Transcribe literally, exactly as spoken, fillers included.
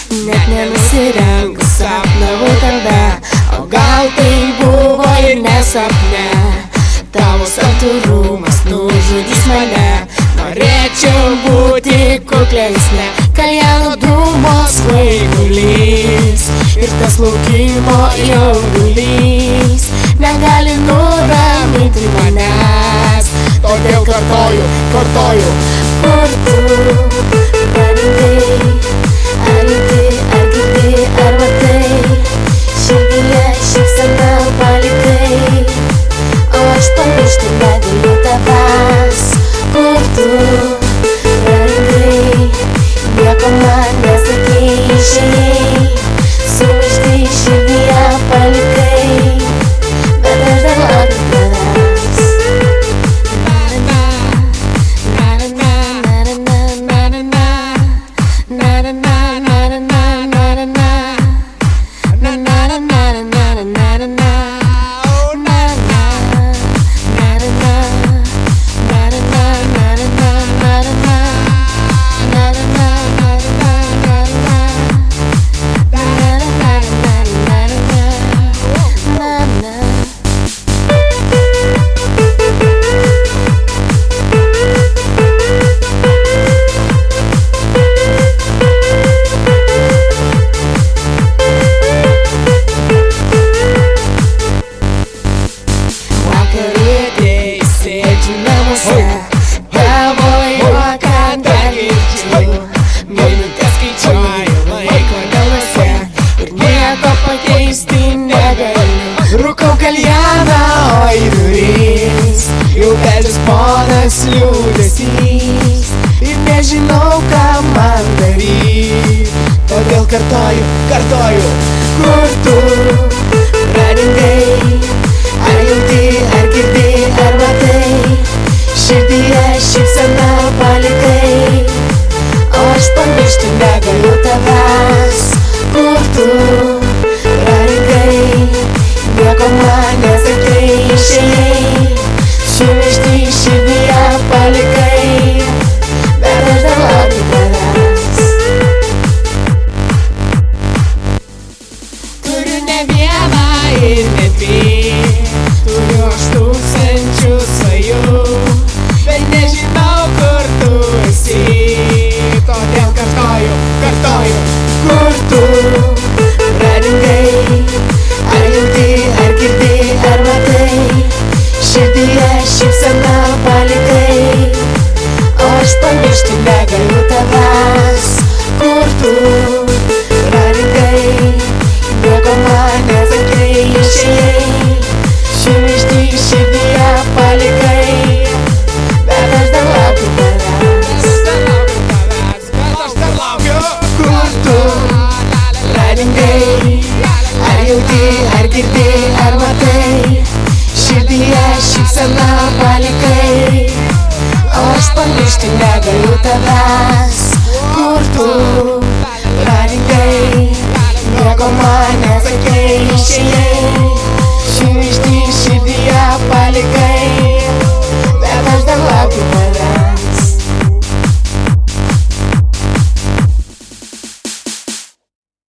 net nenusirengus sapnavau tave, o gal tai buvo ir nesapne. Tavo santūrumas nužudys mane, norėčiau būti kuklesnė. Kaljano dūmo svaigulys ir tas laukimo jaudulys negali nuraminti manęs. Todėl kartoju, kartoju, kur tu praradai? Ar jauti, ar girdi, ar matai? Širdyje šypseną palikai, o aš pamiršti negaliu tavęs. Kur tu praradai? Nieko man nesakei, išėjai, sumaišti širdyje palikai, bet aš dar laukiu tavęs. Tavo juoką dar girdžiu, minutės skaičiuoju laiko galuose ir nieko pakeisti negaliu. Rūkau kaljaną, o įdurys jau beldžias ponas liūdesys ir nežinau, ką man daryt. Todėl kartoju, kartoju, kur tu pradingai? Ar jauti, ar girdi, ar matai? Širdyje šypseną palikai, o aš pamiršti negaliu tavęs. Kur tu praradai? Nieko man nesakei, išėjai, sumaišti širdyje palikai, bet aš dar laukiu tavęs. Turiu ne vieną ir ne dvi, turiu aš tūkstančius svajų, bet nežinau, kur tu esi. Todėl kartoju, kartoju, kur tu pradingai? Ar jauti, ar girdi, ar matai? Širdyje šypseną palikai, o aš pamiršti negaliu tavęs. Kur tu pradingai? Nieko man nesakei, išėjai, sumaišti širdyje palikai, bet aš dar laukiu tavęs. Kur tu pradingai? Ar jauti, ar girdi, ar matai? Širdyje šypseną palikai, o aš pamiršti negaliu tavęs. Kur tu pradingai? Nieko man nesakei, išėjai,